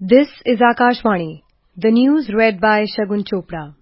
This is Akashvani. The news read by Shagun Chopra.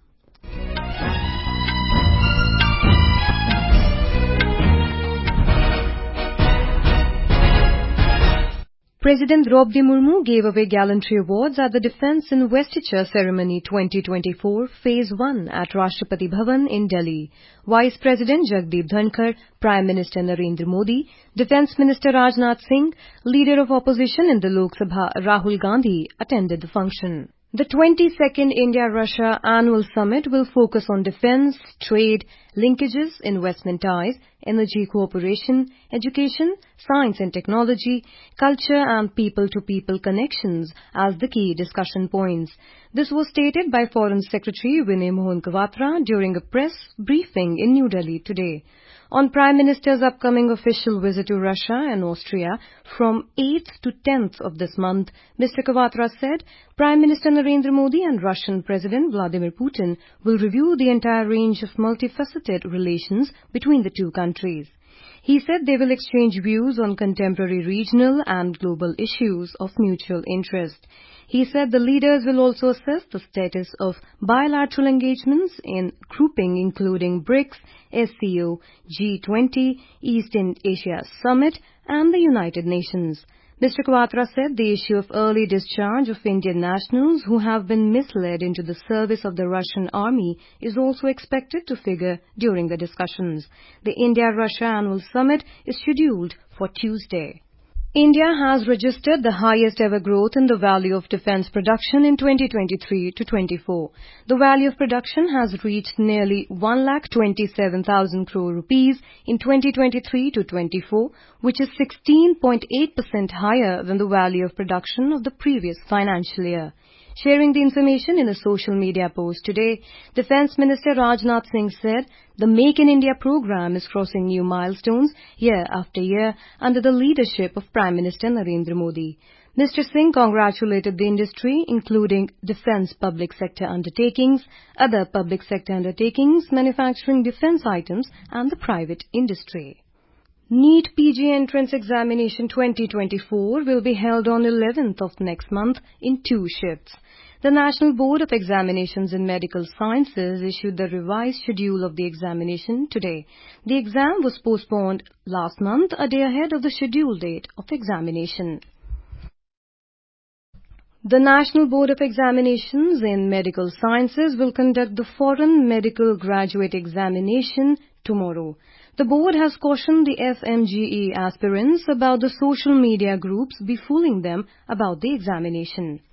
President Draupadi Murmu gave away gallantry awards at the Defence Investiture Ceremony 2024 Phase 1 at Rashtrapati Bhavan in Delhi. Vice President Jagdeep Dhankar, Prime Minister Narendra Modi, Defence Minister Rajnath Singh, Leader of Opposition in the Lok Sabha Rahul Gandhi attended the function. The 22nd India-Russia Annual Summit will focus on defence, trade, linkages, investment ties, energy cooperation, education, science and technology, culture and people-to-people connections as the key discussion points. This was stated by Foreign Secretary Vinay Mohan Kwatra during a press briefing in New Delhi today. On Prime Minister's upcoming official visit to Russia and Austria from 8th to 10th of this month, Mr. Kwatra said Prime Minister Narendra Modi and Russian President Vladimir Putin will review the entire range of multifaceted relations between the two countries. He said they will exchange views on contemporary regional and global issues of mutual interest. He said the leaders will also assess the status of bilateral engagements in grouping including BRICS, SCO, G20, East Asia Summit and the United Nations. Mr. Kwatra said the issue of early discharge of Indian nationals who have been misled into the service of the Russian army is also expected to figure during the discussions. The India-Russia Annual Summit is scheduled for Tuesday. India has registered the highest ever growth in the value of defence production in 2023 to 24. The value of production has reached nearly 1,27,000 crore rupees in 2023 to 24, which is 16.8% higher than the value of production of the previous financial year. Sharing the information in a social media post today, Defence Minister Rajnath Singh said the Make in India program is crossing new milestones year after year under the leadership of Prime Minister Narendra Modi. Mr. Singh congratulated the industry, including defence public sector undertakings, other public sector undertakings manufacturing defence items and the private industry. NEET PG Entrance Examination 2024 will be held on 11th of next month in 2 shifts. The National Board of Examinations in Medical Sciences issued the revised schedule of the examination today. The exam was postponed last month, a day ahead of the scheduled date of the examination. The National Board of Examinations in Medical Sciences will conduct the Foreign Medical Graduate Examination tomorrow. The board has cautioned the FMGE aspirants about the social media groups befooling them about the examination.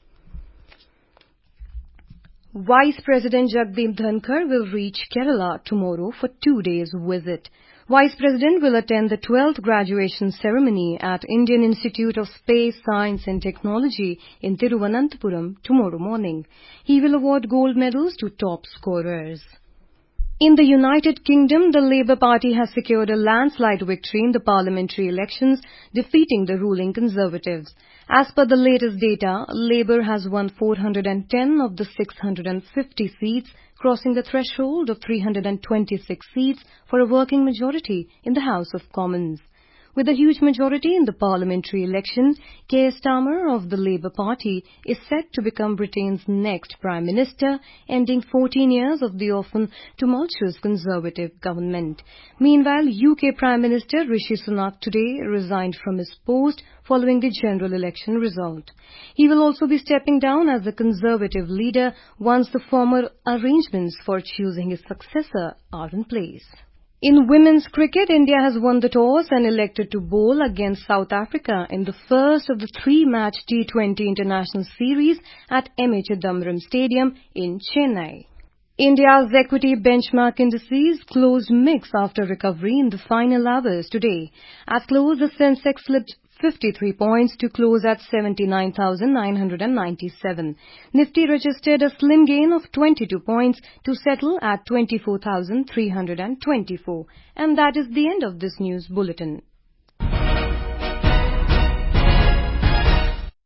Vice President Jagdeep Dhankar will reach Kerala tomorrow for 2 days visit. Vice President will attend the 12th graduation ceremony at Indian Institute of Space, Science and Technology in Thiruvananthapuram tomorrow morning. He will award gold medals to top scorers. In the United Kingdom, the Labour Party has secured a landslide victory in the parliamentary elections, defeating the ruling Conservatives. As per the latest data, Labour has won 410 of the 650 seats, crossing the threshold of 326 seats for a working majority in the House of Commons. With a huge majority in the parliamentary election, Keir Starmer of the Labour Party is set to become Britain's next Prime Minister, ending 14 years of the often tumultuous Conservative government. Meanwhile, UK Prime Minister Rishi Sunak today resigned from his post following the general election result. He will also be stepping down as the Conservative leader once the formal arrangements for choosing his successor are in place. In women's cricket, India has won the toss and elected to bowl against South Africa in the first of the 3-match T20 international series at M.A. Chidambaram Stadium in Chennai. India's equity benchmark indices closed mixed after recovery in the final hours today. At close, the Sensex slipped 53 points to close at 79,997. Nifty registered a slim gain of 22 points to settle at 24,324. And that is the end of this news bulletin.